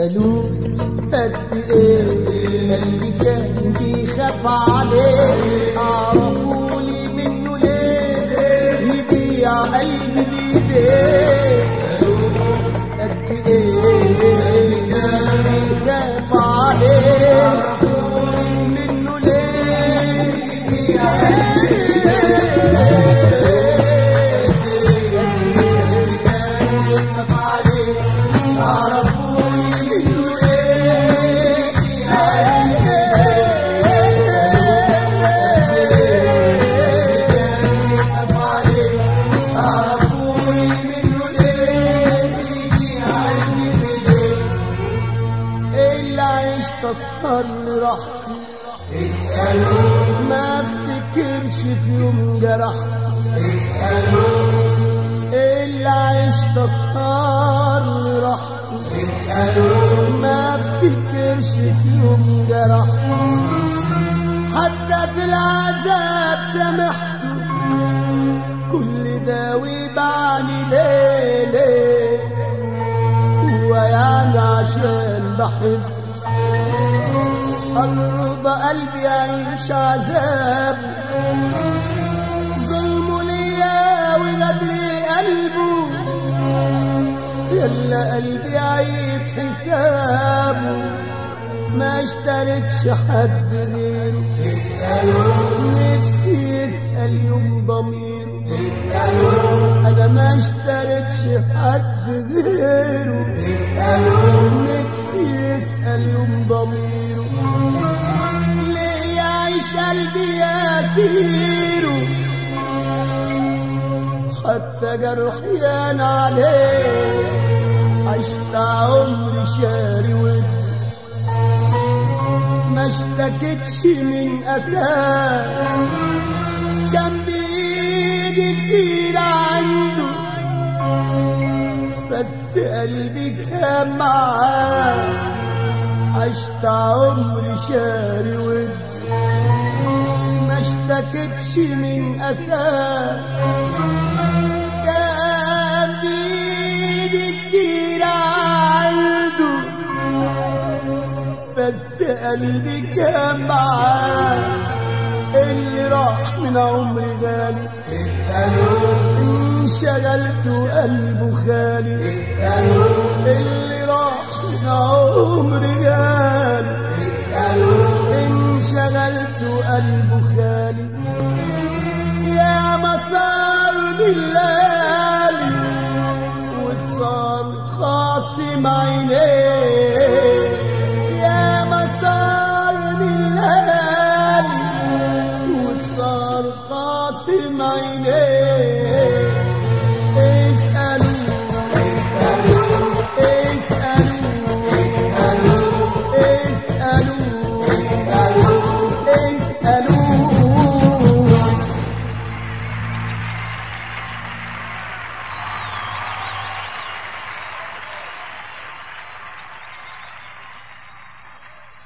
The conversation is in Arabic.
يسألوه قد ايه قلبي كان بيخاف عليه، عرفولي منه ليه يبيع قلبي بيديه. قد ايه قلبي كان بيخاف عليه، عرفولي منه ليه يبيع تسهر لراحتي. ما افتكرش في يوم جرحتي، اللي عشت اسهر لراحتي. ما افتكرش في يوم جرحتي، حتى في العذاب سامحته. كل ده ويبعني ليه ليه؟ هو يعني عشان بحب قرب قلبي يعيش عذاب، ظلمه ليا وغدري قلبه، يلا قلبي يعيد حسابه. ما اشتريتش حد غيره، نفسي يسأل يوم ضميره. انا ما اشتريتش حد غيره، نفسي يسأل يوم ضميره. ليه يعيش قلبي يسيره؟ حتى جرحي انا عليه، عشت عمري شاري ودي. ما اشتكتش من أساه، كان بإيدي كتير عنده، بس قلبي كان معاه. عشت عمري شاري ودي، ما اشتكتش من أساه، كان بإيدي كتير عنده، بس قلبي كان معاه. اللي راح من عمري غالي، انشغلت وقلبه خالي. اللي راح من عمري غالي، انشغلت وقلبه خالي. يا مسار الليالي والصار خاصم عينيه،